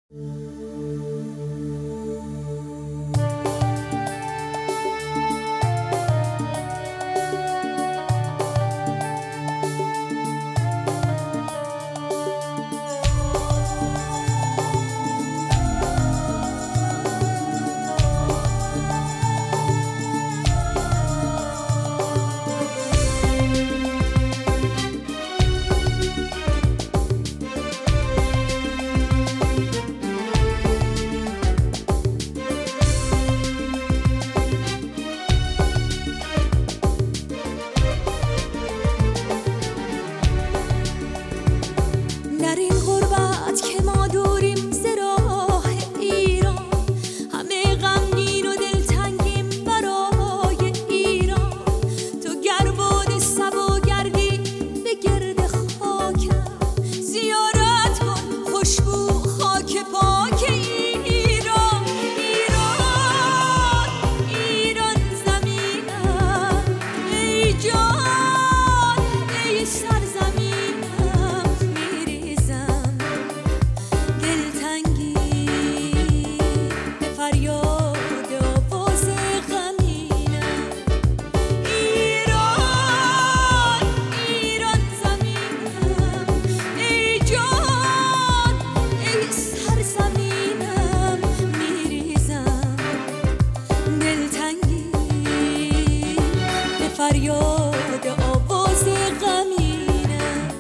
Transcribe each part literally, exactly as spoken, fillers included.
فریاد آواز غمینم.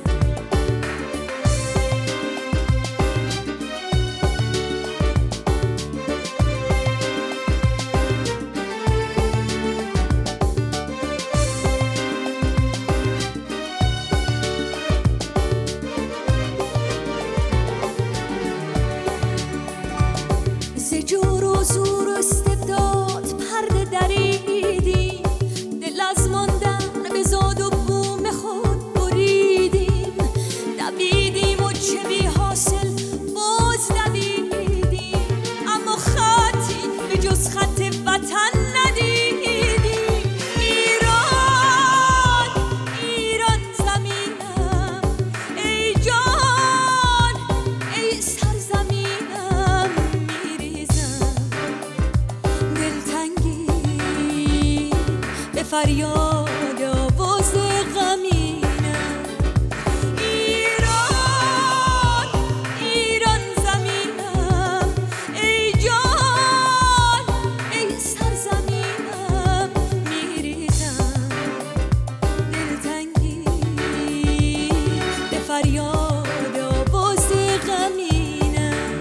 ز جور و زور و استبداد پرده دریدیم، دل از ماندن به زاد و بوم خود بریدیم. دویدیم و چه بی حاصل باز دویدیم، اما خطی به جز خط وطن ندیدیم. ایران ایران زمینم، ای جان ای سرزمینم، میریزم دلتنگی به فریاد آواز غمینم. ایران ایران زمینم، ای جان ای سرزمینم، میریزم دلتنگی به فریاد آواز غمینم.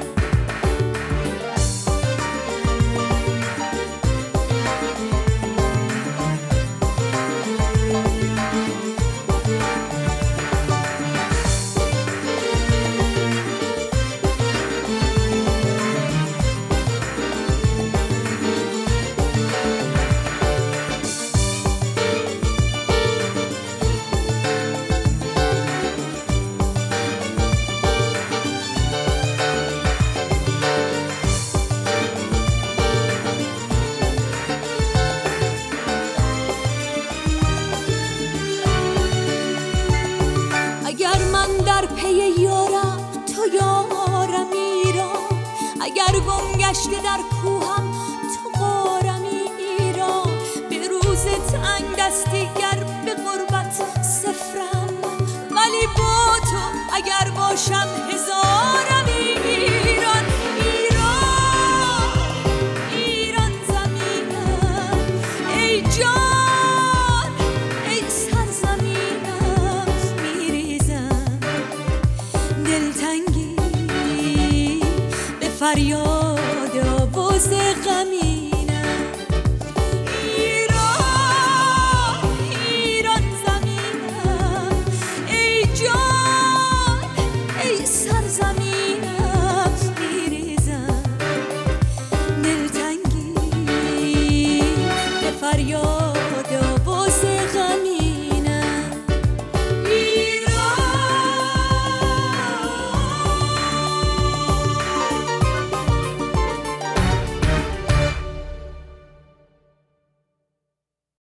اگر من در پی یارم تو یارم ایران، اگر گم گشته در کوهم تو غارم ایران. به روز تنگ دستی گر به غربت صفرم، ولی با تو اگر باشم هزارم ایران. ایران ایران زمینم، ای جان ای سرزمینم، میریزم دلتنگی به فریاد آواز غمینم.